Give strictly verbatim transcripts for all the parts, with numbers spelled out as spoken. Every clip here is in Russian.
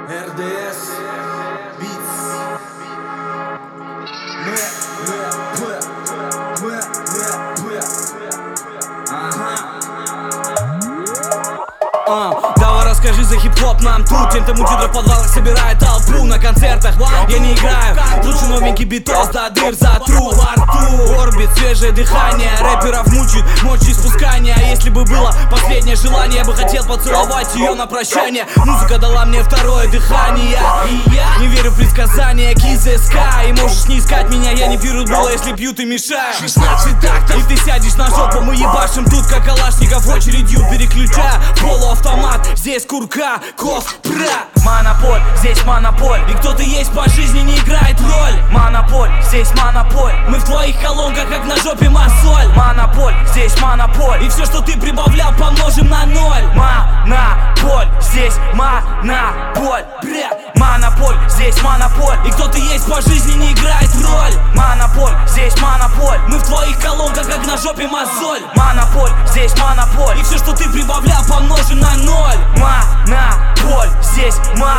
эр дэ эс Beats. Мы, мы, мы, мы, мы, мы. Ага. А, давай расскажи за хип-хоп нам тут. Тем, кто мутит в подвалах, собирает толпу на концертах. Я не играю, лучше новенький битос до дыр затру во рту. Орбит, свежее дыхание, рэперов мучает мочеиспускание. А если бы было последнее желание, я бы хотел поцеловать ее на прощание. Музыка дала мне второе дыхание, и я не верю в предсказания КИЗСК. И можешь не искать меня, я не пью было, если пью, ты мешаешь. шестнадцать тактов, и ты сядешь на жопу. Мы ебашим тут, как калашников, очередью переключая. Полуавтомат, здесь курка, ков, пра. Монополь, здесь монополь. И кто ты есть по жизни, не играет роль. Монополь, здесь монополь. Мы в твоих колонках, как на жопе мозоль. Монополь, здесь монополь. И все, что ты прибавлял, помножим на ноль. Монополь, здесь монополь. Бля. Монополь, здесь монополь. И кто ты есть по жизни, не играет роль. Монополь, здесь монополь. Мы в твоих колонках, как на жопе мозоль. Монополь, здесь монополь. И все, что ты прибавлял, помножим на ноль. Монополь, здесь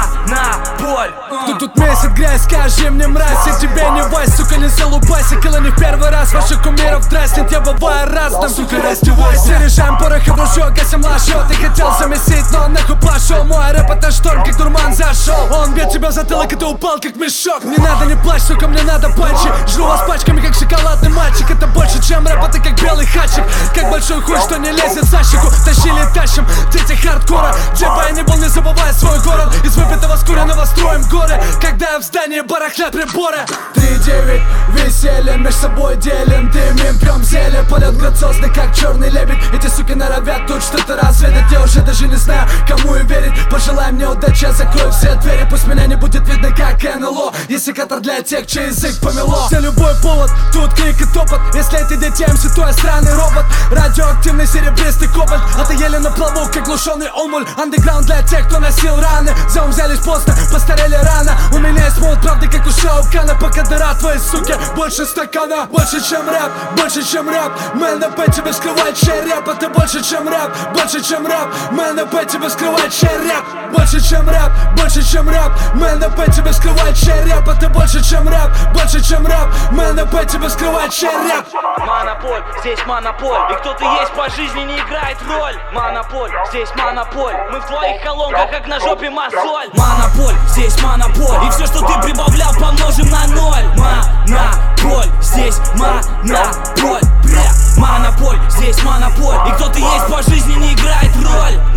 монополь. Кто тут месяц грязь, скажи мне, мразь. Я тебе не вась, сука, не залупайся. Кило не в первый раз, ваших кумиров дразнит. Я бываю разным, сука, раздевайся. Заряжаем порох и в ружье, гасим лошо. Ты хотел замесить, но нахуй пошел. Мой рэп это шторм, как дурман зашел. Он бьет тебя в затылок, и ты упал, как мешок. Не надо, не плачь, сука, мне надо панчи. Жру вас пачками, как шоколадный мальчик. Это больше, чем рэп, это как белый хачик. Как большой хуй, что не лезет за щеку. Тащили, тащим, дети хардкора. Где бы я ни был, не забывай свой город. Из выпитого скуренного строим горы. Когда я в здании барахлят приборы. Три девять, веселье, меж собой делим. Дымим, пьем зелье, полет грациозный, как черный лебедь. Эти суки норовят тут что-то разведать. Я уже даже не знаю, кому и верить. Пожелай мне удачи, я закрою все двери. Пусть меня не будет видно, как эн эл о. Если катар для тех, чей язык помело. За любой повод, тут крик и топот. Если эти дети эм си, то я странный робот. Радиоактивный серебристый кобальт. А ты еле на плаву, как глушеный омуль. Андеграунд для тех, кто носил раны. За ум взялись поздно, постарели рано. У меня есть молот правды, как у Шаукана. Пока дыра твоей суки, больше стакана. Больше, чем рэп, больше, чем рэп. Мэн на пэ тебе скрывает чей рэп. Это больше, чем рэп, больше, чем рэп. Мэн на пэ тебе скрывает чей рэп. Больше, чем рэп, больше, чем рэп. Мэн на пэ тебе скрывает чей рэп. Это больше, чем рэп, больше, чем рэп. Мэн на пэ тебе скрывает чей рэп. Монополь, здесь монополь. И кто ты есть по жизни, не играет роль. Монополь, здесь монополь. Мы в твоих колонках, как на жопе мозоль. Монополь, здесь монополь. И все, что ты прибавлял, помножим на ноль. Монополь, здесь монополь. Бля. Монополь, здесь монополь. И кто ты есть по жизни, не играет роль.